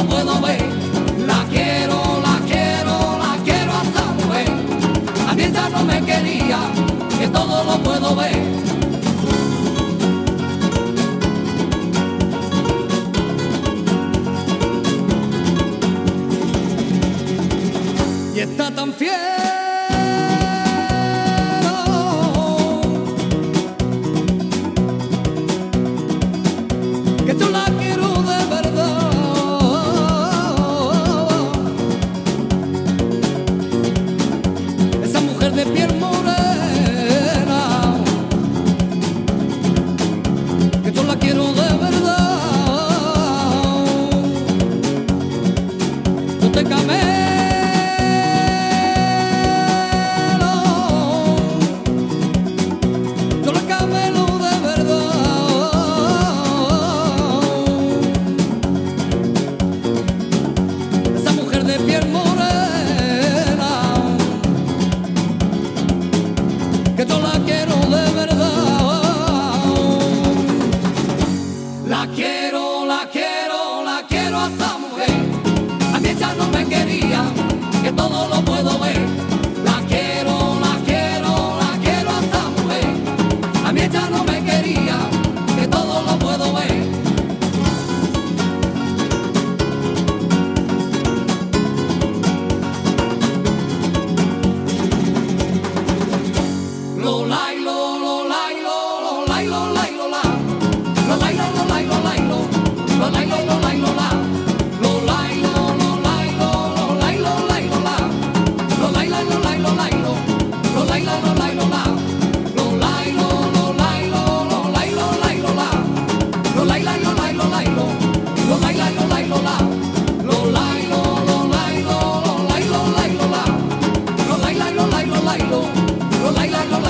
lo puedo ver. La quiero, la quiero, la quiero a esta mujer. A mí ella no me quería, que todo lo puedo ver. Y está tan fiel que yo la quiero de verdad. Esa mujer de piel morena, que yo la quiero de verdad. No te cambies. Que yo la quiero de verdad. La quiero, la quiero, la quiero a esta mujer. A mí ella no me quería, que todo lo puedo ver. La quiero, la quiero, la quiero a esta mujer. A mí ella no me quería, que todo lo puedo ver. Lo lai lo lai lo lai lo lai lo la. Lo lai lo lai lo lai lo. Lo lai lo lai lo la. Lo lai lo lai lo lai lo lai lo la. Lo lai lo lai lo lai lo. Lo lai lo lai lo la. Lo lai lo lai lo lai lo lai lo la. Lo lai lo lai lo lai lo. Lo lai lo lai lo la. Lo lai lo lai lo lai lo lai lo la. Lo lai lo lai lo lai lo. Lo lai lo